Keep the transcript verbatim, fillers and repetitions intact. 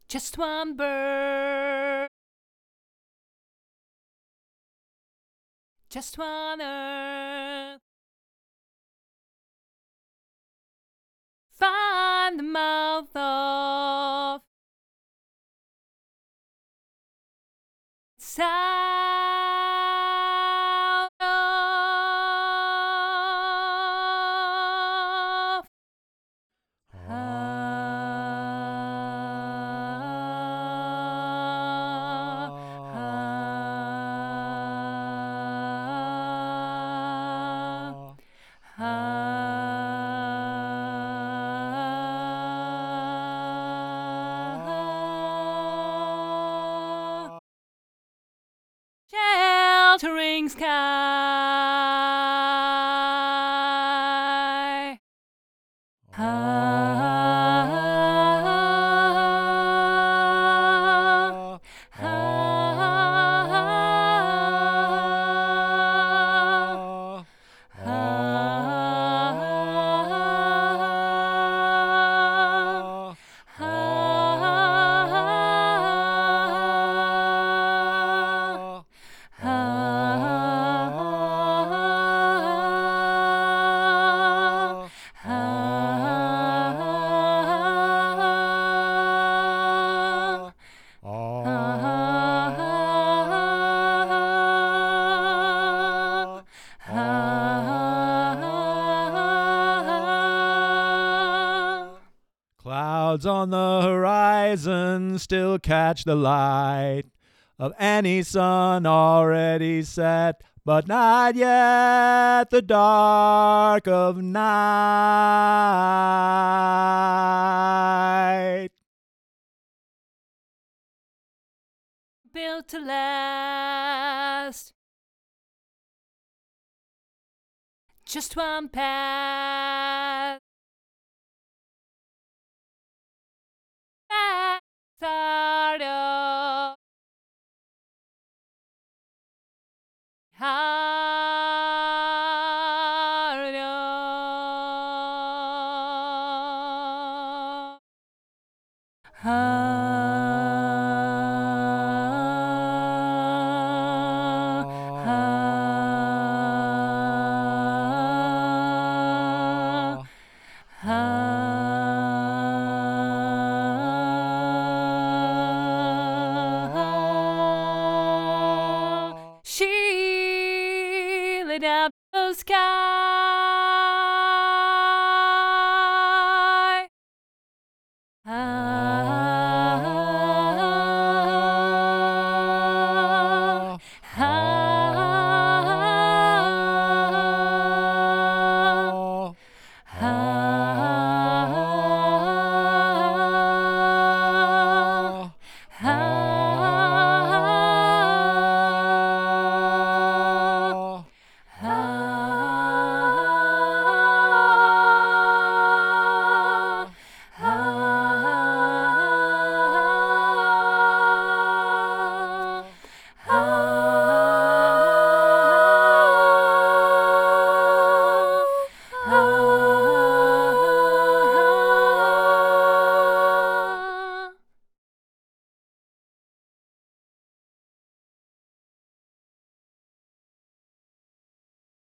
Just one bird, just one earth. Find the mouth of sound of sheltering sky. Ah, ah, Clouds on the horizon still catch the light of any sun already set, but not yet the dark of night. Built to last, just one path. Start of heart of she lit up the sky.